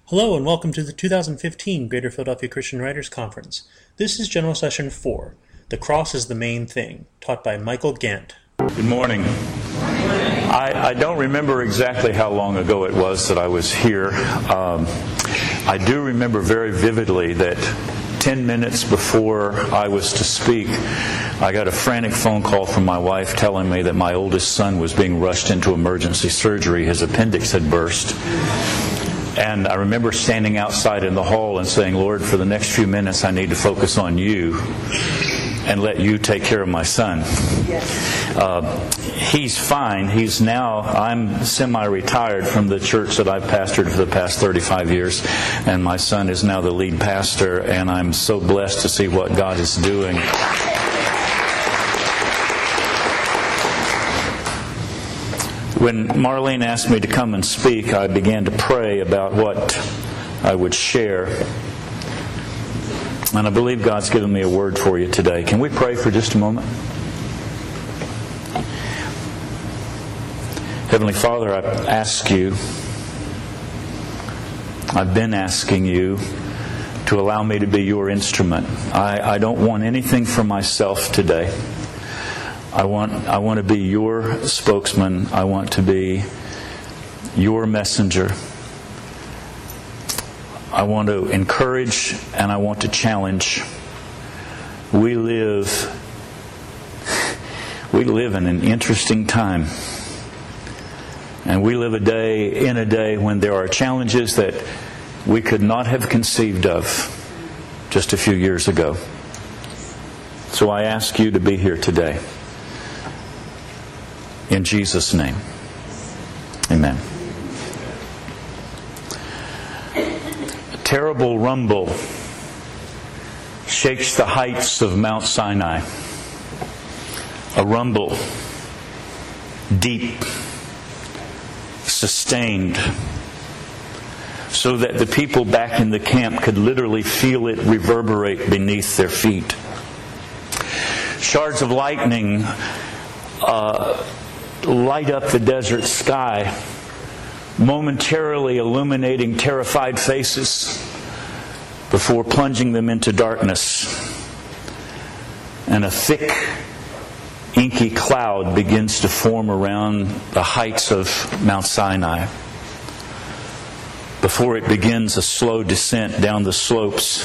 Hello and welcome to the 2015 Greater Philadelphia Christian Writers Conference. This is General Session 4, The Cross is the Main Thing, taught by Michael Gant. Good morning. I don't remember exactly how long ago it was that I was here. I do remember very vividly that 10 minutes before I was to speak, I got a frantic phone call from my wife telling me that my oldest son was being rushed into emergency surgery. His appendix had burst. And I remember standing outside in the hall and saying, Lord, for the next few minutes I need to focus on you and let you take care of my son. He's fine. I'm semi-retired from the church that I've pastored for the past 35 years, and my son is now the lead pastor, and I'm so blessed to see what God is doing. When Marlene asked me to come and speak, I began to pray about what I would share. And I believe God's given me a word for you today. Can we pray for just a moment? Heavenly Father, I ask you, I've been asking you to allow me to be your instrument. I don't want anything for myself today. I want to be your spokesman. I want to be your messenger. I want to encourage and I want to challenge. We live in an interesting time. And we live in a day when there are challenges that we could not have conceived of just a few years ago. So I ask you to be here today. In Jesus' name. Amen. A terrible rumble shakes the heights of Mount Sinai. A rumble, deep, sustained, so that the people back in the camp could literally feel it reverberate beneath their feet. Shards of lightning light up the desert sky, momentarily illuminating terrified faces before plunging them into darkness. And a thick, inky cloud begins to form around the heights of Mount Sinai before it begins a slow descent down the slopes,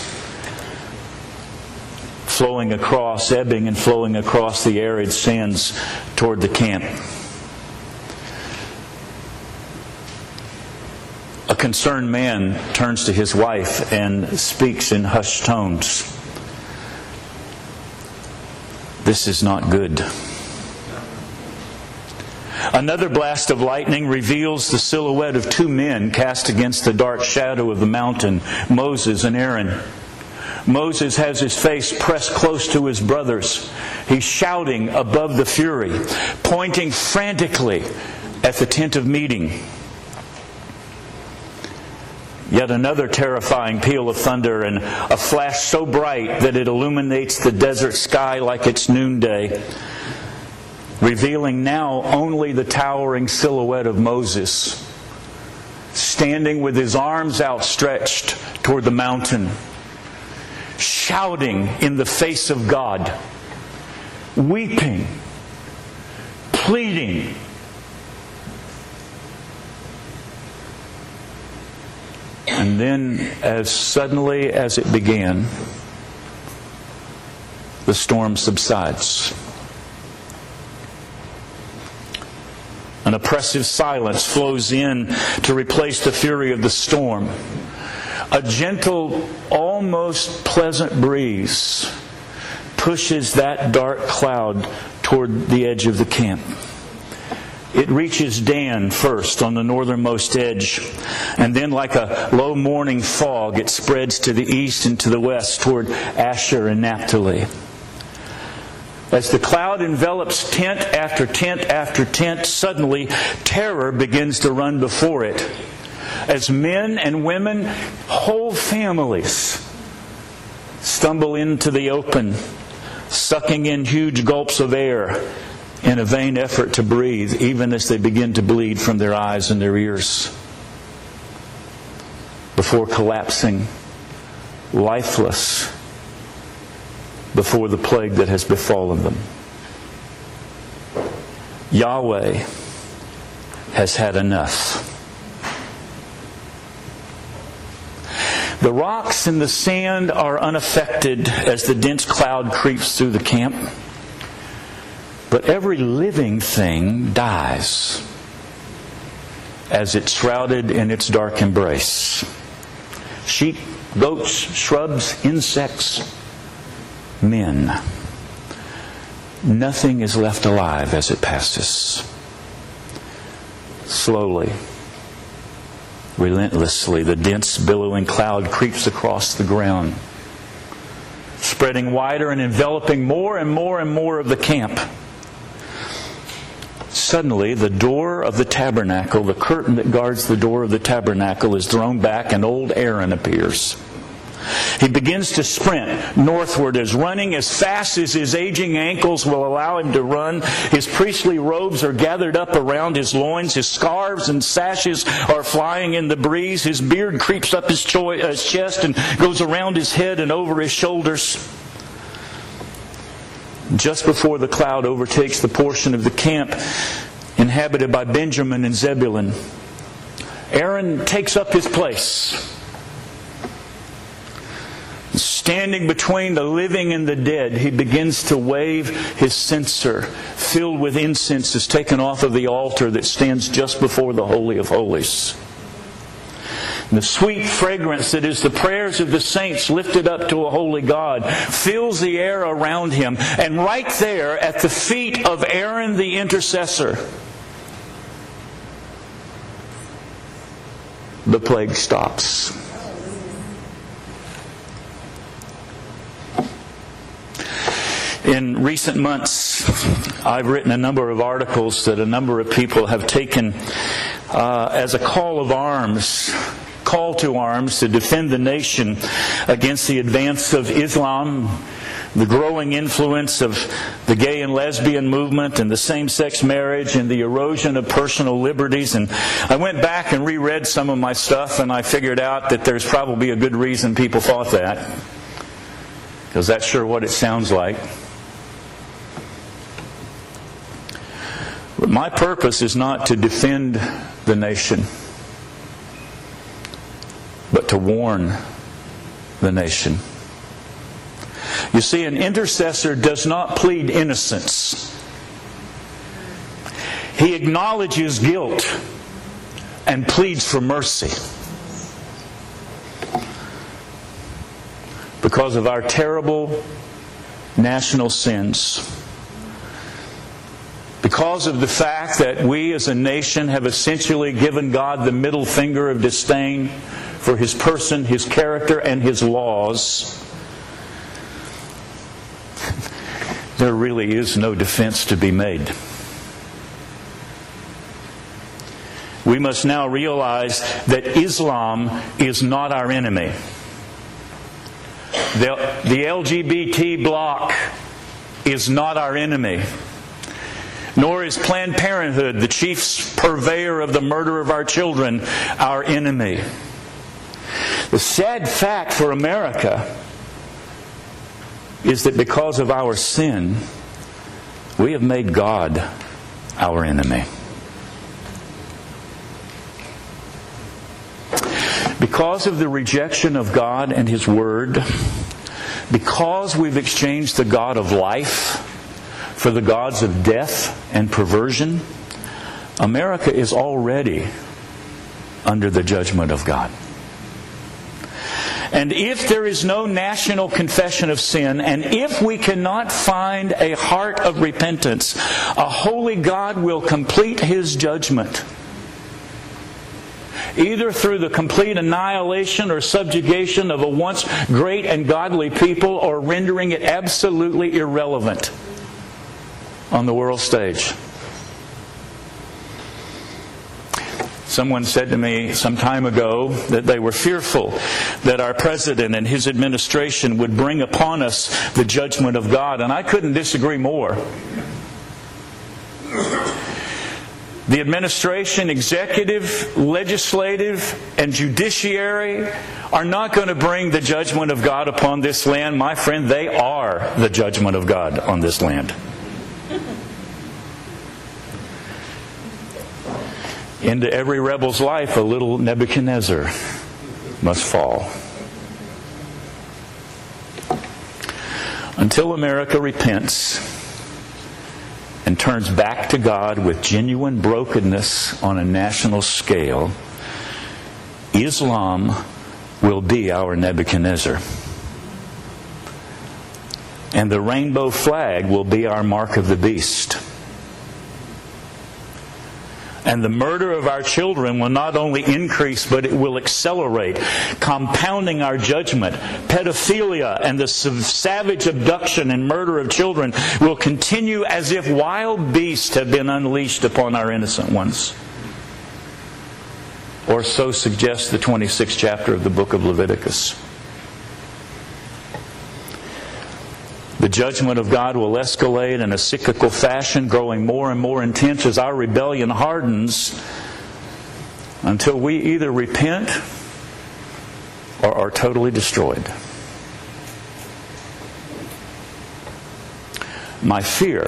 ebbing and flowing across the arid sands toward the camp. A concerned man turns to his wife and speaks in hushed tones. This is not good. Another blast of lightning reveals the silhouette of two men cast against the dark shadow of the mountain, Moses and Aaron. Moses has his face pressed close to his brothers. He's shouting above the fury, pointing frantically at the tent of meeting. Yet another terrifying peal of thunder and a flash so bright that it illuminates the desert sky like it's noonday, revealing now only the towering silhouette of Moses, standing with his arms outstretched toward the mountain, shouting in the face of God, weeping, pleading. And then, as suddenly as it began, the storm subsides. An oppressive silence flows in to replace the fury of the storm. A gentle, almost pleasant breeze pushes that dark cloud toward the edge of the camp. It reaches Dan first on the northernmost edge, and then like a low morning fog, it spreads to the east and to the west toward Asher and Naphtali. As the cloud envelops tent after tent after tent, suddenly terror begins to run before it. As men and women, whole families, stumble into the open, sucking in huge gulps of air in a vain effort to breathe, even as they begin to bleed from their eyes and their ears. before collapsing, lifeless before the plague that has befallen them. Yahweh has had enough. The rocks and the sand are unaffected as the dense cloud creeps through the camp. But every living thing dies as it's shrouded in its dark embrace. Sheep, goats, shrubs, insects, men. Nothing is left alive as it passes. Slowly, relentlessly, the dense billowing cloud creeps across the ground, spreading wider and enveloping more and more and more of the camp. Suddenly, the door of the tabernacle, the curtain that guards the door of the tabernacle, is thrown back and old Aaron appears. He begins to sprint northward, running as fast as his aging ankles will allow him to run. His priestly robes are gathered up around his loins. His scarves and sashes are flying in the breeze. His beard creeps up his chest and goes around his head and over his shoulders. Just before the cloud overtakes the portion of the camp inhabited by Benjamin and Zebulun, Aaron takes up his place. Standing between the living and the dead, he begins to wave his censer, filled with incense, is taken off of the altar that stands just before the Holy of Holies. The sweet fragrance that is the prayers of the saints lifted up to a holy God fills the air around him. And right there at the feet of Aaron the intercessor, the plague stops. In recent months, I've written a number of articles that a number of people have taken as a call to arms to defend the nation against the advance of Islam, the growing influence of the gay and lesbian movement and the same-sex marriage and the erosion of personal liberties. And I went back and reread some of my stuff, and I figured out that there's probably a good reason people thought that, because that's sure what it sounds like. But my purpose is not to defend the nation, but to warn the nation. You see, an intercessor does not plead innocence. He acknowledges guilt and pleads for mercy. Because of our terrible national sins. Because of the fact that we as a nation have essentially given God the middle finger of disdain for His person, His character, and His laws, there really is no defense to be made. We must now realize that Islam is not our enemy. The LGBT bloc is not our enemy. Nor is Planned Parenthood, the chief purveyor of the murder of our children, our enemy. The sad fact for America is that because of our sin, we have made God our enemy. Because of the rejection of God and His Word, because we've exchanged the God of life for the gods of death and perversion, America is already under the judgment of God. And if there is no national confession of sin, and if we cannot find a heart of repentance, a holy God will complete His judgment, either through the complete annihilation or subjugation of a once great and godly people, or rendering it absolutely irrelevant on the world stage. Someone said to me some time ago that they were fearful that our president and his administration would bring upon us the judgment of God, and I couldn't disagree more. The administration, executive, legislative, and judiciary are not going to bring the judgment of God upon this land. My friend, they are the judgment of God on this land. Into every rebel's life, a little Nebuchadnezzar must fall. Until America repents and turns back to God with genuine brokenness on a national scale, Islam will be our Nebuchadnezzar. And the rainbow flag will be our mark of the beast. And the murder of our children will not only increase, but it will accelerate, compounding our judgment. Pedophilia and the savage abduction and murder of children will continue as if wild beasts have been unleashed upon our innocent ones. Or so suggests the 26th chapter of the book of Leviticus. The judgment of God will escalate in a cyclical fashion, growing more and more intense as our rebellion hardens, until we either repent or are totally destroyed. My fear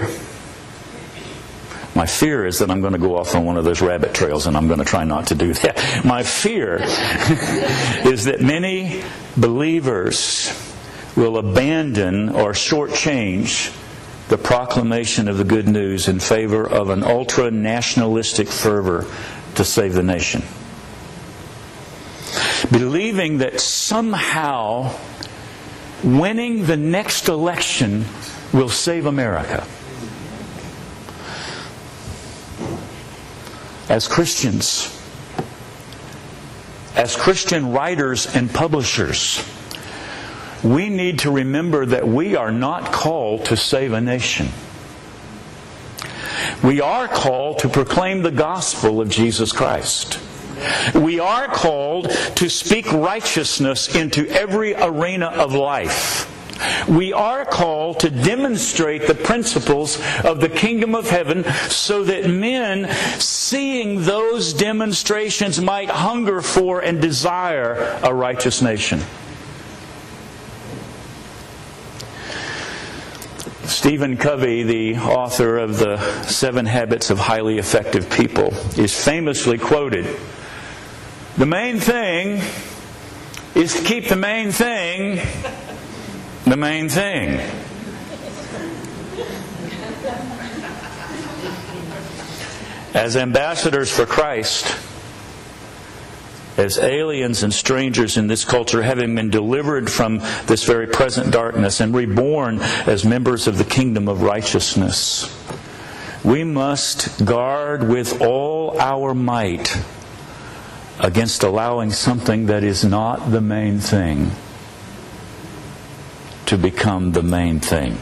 is that I'm going to go off on one of those rabbit trails, and I'm going to try not to do that. My fear is that many believers will abandon or shortchange the proclamation of the good news in favor of an ultra-nationalistic fervor to save the nation. Believing that somehow winning the next election will save America. As Christians, as Christian writers and publishers, we need to remember that we are not called to save a nation. We are called to proclaim the gospel of Jesus Christ. We are called to speak righteousness into every arena of life. We are called to demonstrate the principles of the kingdom of heaven so that men, seeing those demonstrations, might hunger for and desire a righteous nation. Stephen Covey, the author of the 7 Habits of Highly Effective People, is famously quoted, "The main thing is to keep the main thing the main thing." As ambassadors for Christ, as aliens and strangers in this culture, having been delivered from this very present darkness and reborn as members of the kingdom of righteousness, we must guard with all our might against allowing something that is not the main thing to become the main thing.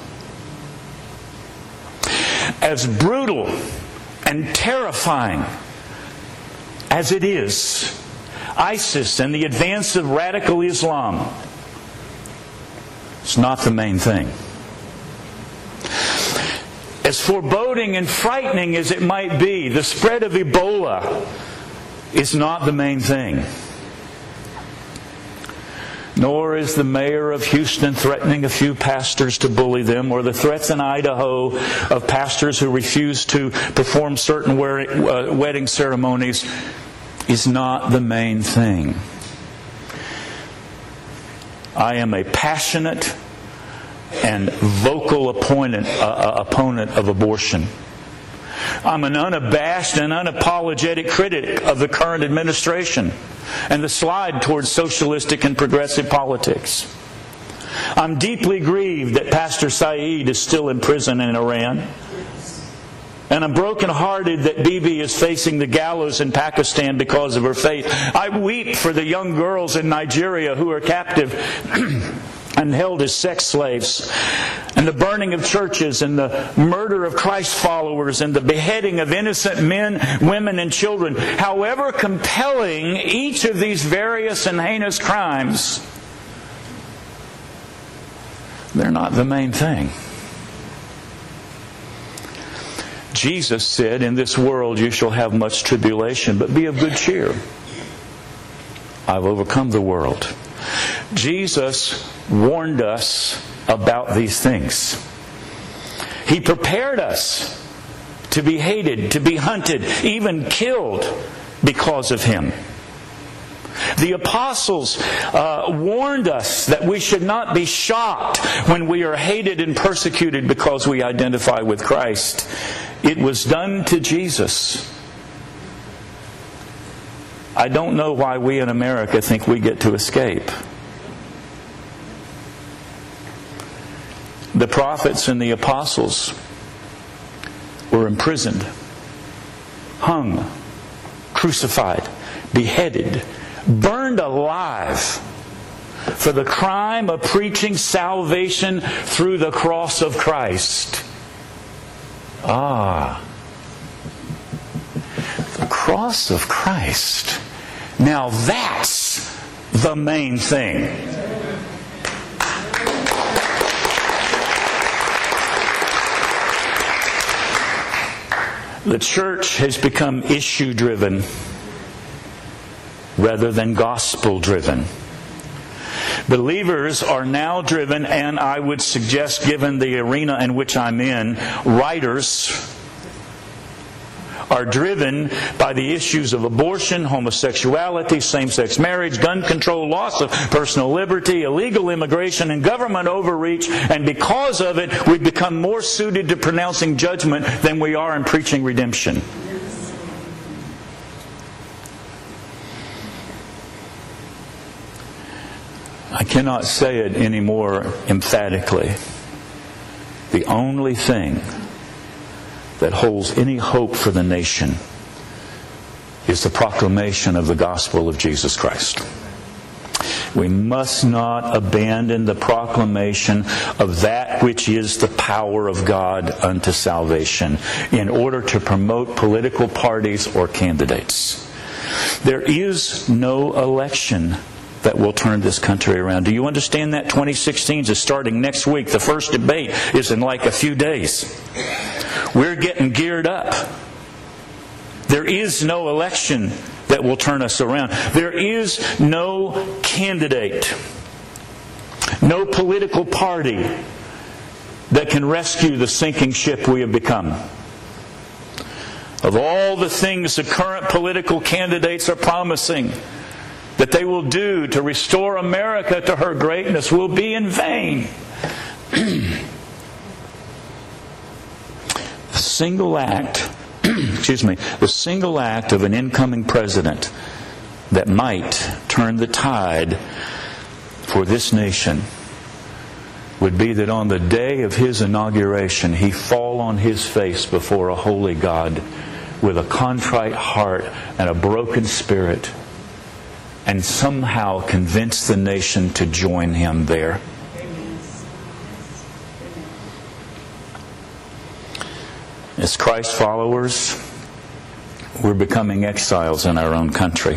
As brutal and terrifying as it is, ISIS and the advance of radical Islam, it's not the main thing. As foreboding and frightening as it might be, the spread of Ebola is not the main thing. Nor is the mayor of Houston threatening a few pastors to bully them, or the threats in Idaho of pastors who refuse to perform certain wedding ceremonies is not the main thing. I am a passionate and vocal opponent of abortion. I'm an unabashed and unapologetic critic of the current administration and the slide towards socialistic and progressive politics. I'm deeply grieved that Pastor Saeed is still in prison in Iran. And I'm brokenhearted that Bibi is facing the gallows in Pakistan because of her faith. I weep for the young girls in Nigeria who are captive and held as sex slaves, and the burning of churches, and the murder of Christ followers, and the beheading of innocent men, women, and children. However compelling each of these various and heinous crimes, they're not the main thing. Jesus said, in this world you shall have much tribulation, but be of good cheer. I've overcome the world. Jesus warned us about these things. He prepared us to be hated, to be hunted, even killed because of Him. The apostles warned us that we should not be shocked when we are hated and persecuted because we identify with Christ. It was done to Jesus. I don't know why we in America think we get to escape. The prophets and the apostles were imprisoned, hung, crucified, beheaded, burned alive for the crime of preaching salvation through the cross of Christ. The cross of Christ. Now that's the main thing. The church has become issue-driven rather than gospel-driven. Believers are now driven, and I would suggest, given the arena in which I'm in, writers are driven by the issues of abortion, homosexuality, same-sex marriage, gun control, loss of personal liberty, illegal immigration, and government overreach. And because of it, we've become more suited to pronouncing judgment than we are in preaching redemption. I cannot say it any more emphatically. The only thing that holds any hope for the nation is the proclamation of the gospel of Jesus Christ. We must not abandon the proclamation of that which is the power of God unto salvation in order to promote political parties or candidates. There is no election that will turn this country around. Do you understand that? 2016 is starting next week. The first debate is in like a few days. We're getting geared up. There is no election that will turn us around. There is no candidate, no political party that can rescue the sinking ship we have become. Of all the things the current political candidates are promising that they will do to restore America to her greatness will be in vain. The single act of an incoming president that might turn the tide for this nation would be that on the day of his inauguration, he fall on his face before a holy God with a contrite heart and a broken spirit, and somehow convince the nation to join him there. As Christ followers, we're becoming exiles in our own country.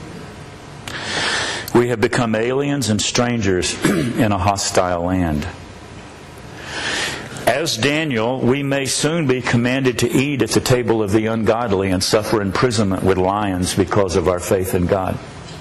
We have become aliens and strangers in a hostile land. As Daniel, we may soon be commanded to eat at the table of the ungodly and suffer imprisonment with lions because of our faith in God.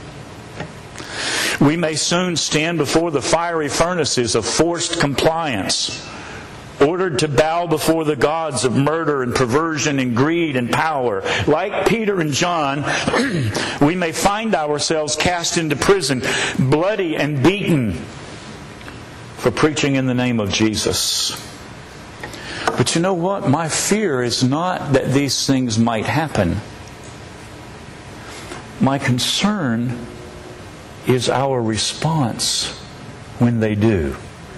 We may soon stand before the fiery furnaces of forced compliance, ordered to bow before the gods of murder and perversion and greed and power. Like Peter and John, we may find ourselves cast into prison, bloody and beaten, for preaching in the name of Jesus. But you know what? My fear is not that these things might happen. My concern is our response when they do.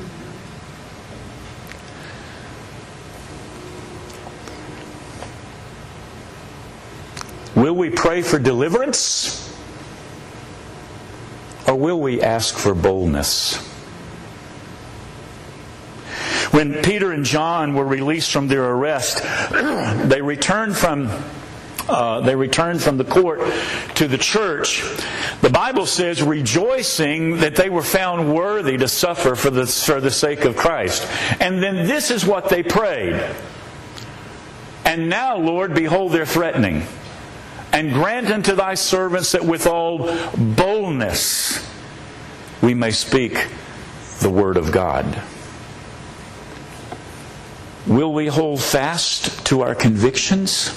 Will we pray for deliverance? Or will we ask for boldness? When Peter and John were released from their arrest, they returned from the court to the church. The Bible says, rejoicing that they were found worthy to suffer for the sake of Christ. And then this is what they prayed. And now, Lord, behold their threatening. And grant unto thy servants that with all boldness we may speak the word of God. Will we hold fast to our convictions?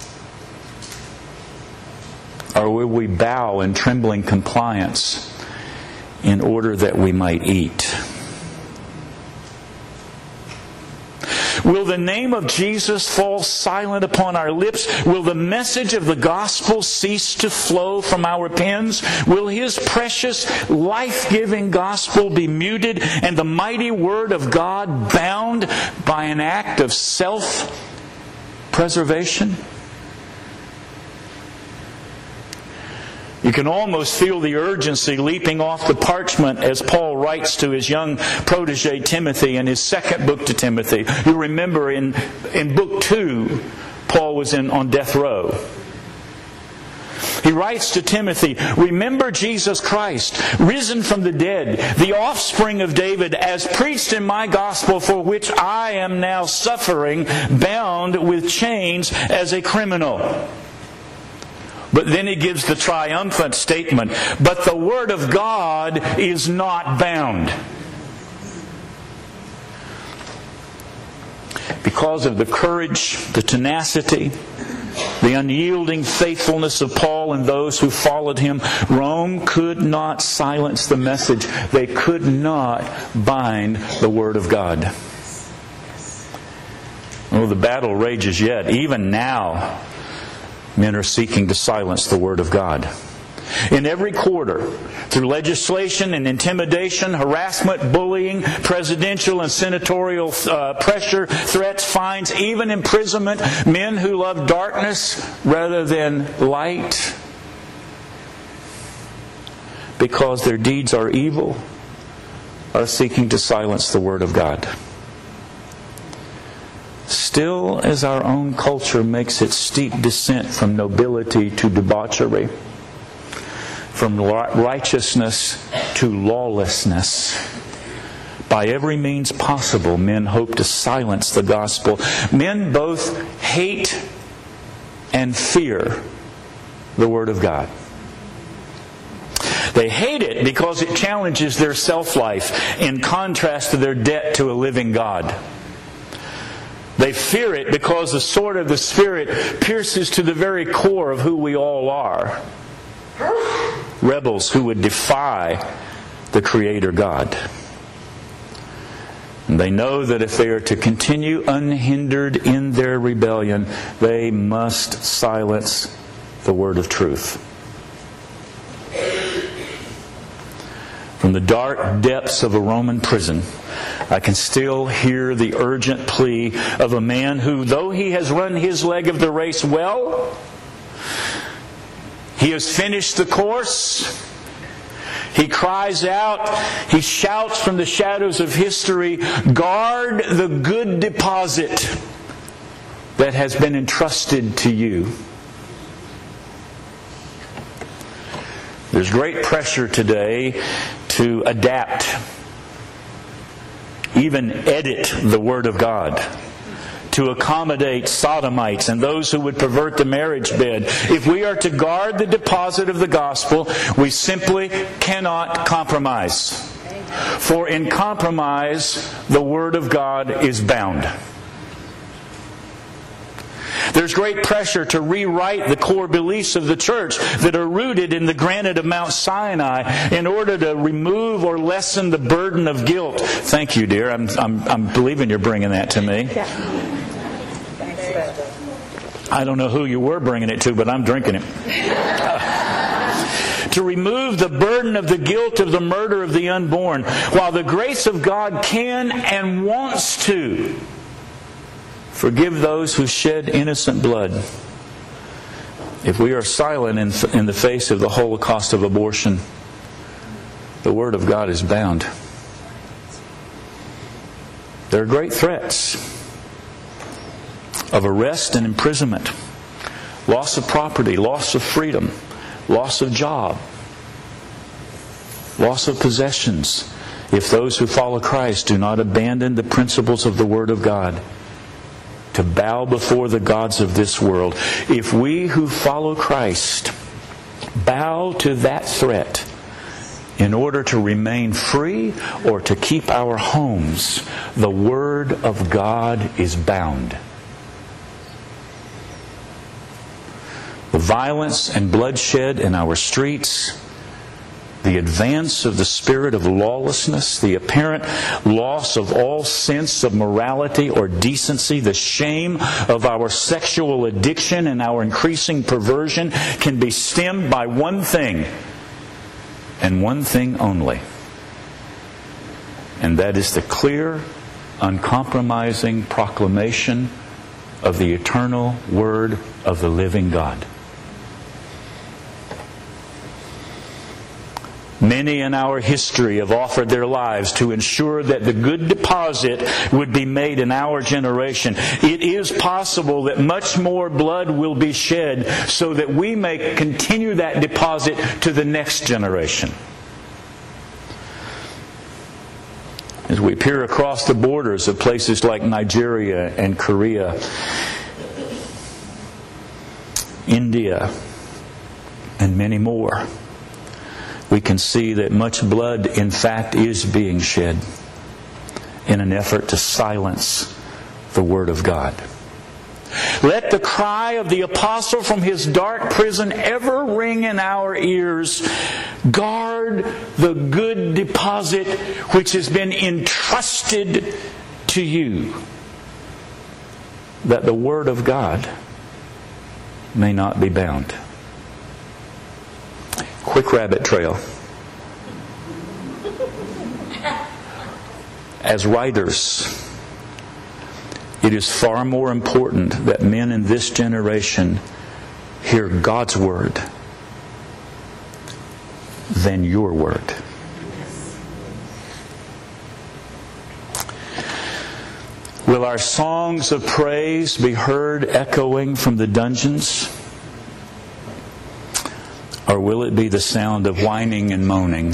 Or will we bow in trembling compliance in order that we might eat? Will the name of Jesus fall silent upon our lips? Will the message of the gospel cease to flow from our pens? Will His precious, life-giving gospel be muted and the mighty word of God bound by an act of self-preservation? You can almost feel the urgency leaping off the parchment as Paul writes to his young protege Timothy in his second book to Timothy. You remember in book 2, Paul was on death row. He writes to Timothy, "Remember Jesus Christ, risen from the dead, the offspring of David, as preached in my gospel, for which I am now suffering, bound with chains as a criminal." But then he gives the triumphant statement, "But the Word of God is not bound." Because of the courage, the tenacity, the unyielding faithfulness of Paul and those who followed him, Rome could not silence the message. They could not bind the Word of God. Oh, the battle rages yet. Even now, men are seeking to silence the Word of God. In every quarter, through legislation and intimidation, harassment, bullying, presidential and senatorial pressure, threats, fines, even imprisonment, men who love darkness rather than light because their deeds are evil, are seeking to silence the Word of God. Still, as our own culture makes its steep descent from nobility to debauchery, from righteousness to lawlessness, by every means possible, men hope to silence the gospel. Men both hate and fear the Word of God. They hate it because it challenges their self-life in contrast to their debt to a living God. They fear it because the sword of the Spirit pierces to the very core of who we all are. Rebels who would defy the Creator God. And they know that if they are to continue unhindered in their rebellion, they must silence the word of truth. From the dark depths of a Roman prison, I can still hear the urgent plea of a man who, though he has run his leg of the race well, he has finished the course, he cries out, he shouts from the shadows of history, "Guard the good deposit that has been entrusted to you." There's great pressure today to adapt, even edit the Word of God, to accommodate sodomites and those who would pervert the marriage bed. If we are to guard the deposit of the gospel, we simply cannot compromise. For in compromise, the Word of God is bound. There's great pressure to rewrite the core beliefs of the church that are rooted in the granite of Mount Sinai in order to remove or lessen the burden of guilt. Thank you, dear. I'm believing you're bringing that to me. I don't know who you were bringing it to, but I'm drinking it. To remove the burden of the guilt of the murder of the unborn, while the grace of God can and wants to forgive those who shed innocent blood. If we are silent in the face of the Holocaust of abortion, the Word of God is bound. There are great threats of arrest and imprisonment, loss of property, loss of freedom, loss of job, loss of possessions, if those who follow Christ do not abandon the principles of the Word of God to bow before the gods of this world. If we who follow Christ bow to that threat in order to remain free or to keep our homes, the Word of God is bound. The violence and bloodshed in our streets, the advance of the spirit of lawlessness, the apparent loss of all sense of morality or decency, the shame of our sexual addiction and our increasing perversion can be stemmed by one thing, and one thing only. And that is the clear, uncompromising proclamation of the eternal Word of the living God. Many in our history have offered their lives to ensure that the good deposit would be made in our generation. It is possible that much more blood will be shed so that we may continue that deposit to the next generation. As we peer across the borders of places like Nigeria and Korea, India, and many more, we can see that much blood, in fact, is being shed in an effort to silence the Word of God. Let the cry of the apostle from his dark prison ever ring in our ears. Guard the good deposit which has been entrusted to you, that the Word of God may not be bound. Quick rabbit trail. As writers, it is far more important that men in this generation hear God's Word than your word. Will our songs of praise be heard echoing from the dungeons? Or will it be the sound of whining and moaning,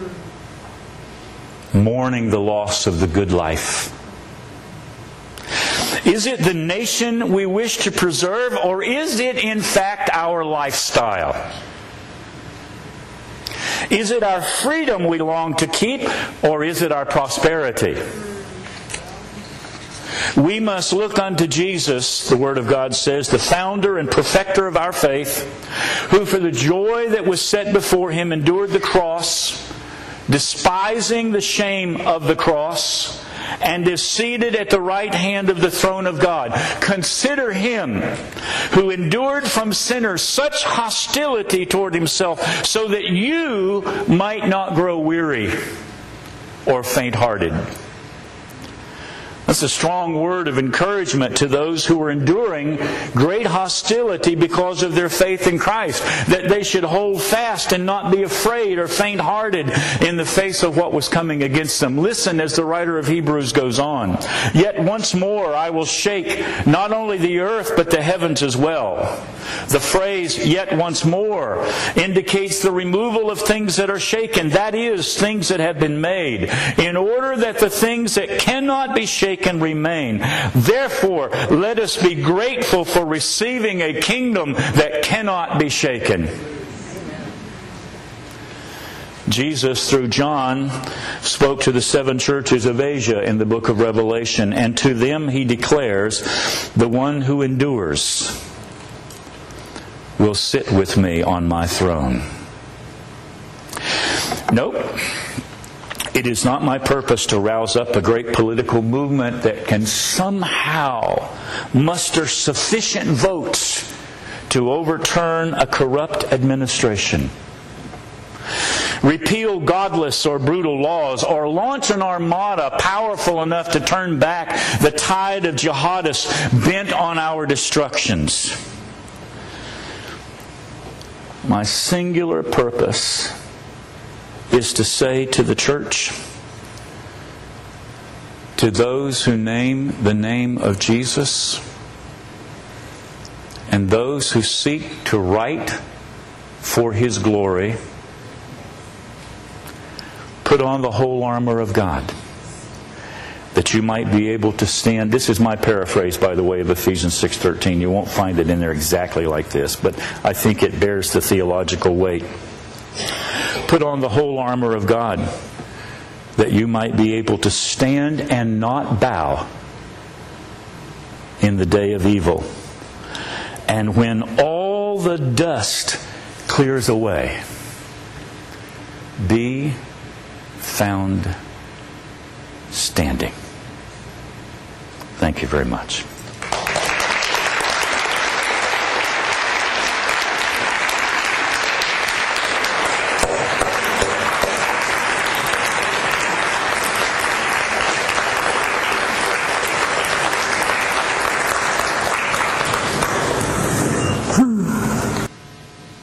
mourning the loss of the good life? Is it the nation we wish to preserve, or is it in fact our lifestyle? Is it our freedom we long to keep, or is it our prosperity? We must look unto Jesus, the Word of God says, the founder and perfecter of our faith, who for the joy that was set before Him endured the cross, despising the shame of the cross, and is seated at the right hand of the throne of God. Consider Him who endured from sinners such hostility toward Himself, so that you might not grow weary or faint-hearted. That's a strong word of encouragement to those who are enduring great hostility because of their faith in Christ. That they should hold fast and not be afraid or faint-hearted in the face of what was coming against them. Listen as the writer of Hebrews goes on. Yet once more I will shake not only the earth but the heavens as well. The phrase, yet once more, indicates the removal of things that are shaken. That is, things that have been made, in order that the things that cannot be shaken can remain. Therefore, let us be grateful for receiving a kingdom that cannot be shaken. Jesus, through John, spoke to the 7 churches of Asia in the book of Revelation, and to them He declares, the one who endures will sit with me on my throne. Nope. It is not my purpose to rouse up a great political movement that can somehow muster sufficient votes to overturn a corrupt administration, repeal godless or brutal laws, or launch an armada powerful enough to turn back the tide of jihadists bent on our destructions. My singular purpose is to say to the church, to those who name the name of Jesus, and those who seek to write for His glory, put on the whole armor of God, that that you might be able to stand. This is my paraphrase, by the way, of Ephesians 6:13. You won't find it in there exactly like this, but I think it bears the theological weight. Put on the whole armor of God, that you might be able to stand and not bow in the day of evil. And when all the dust clears away, be found standing. Thank you very much.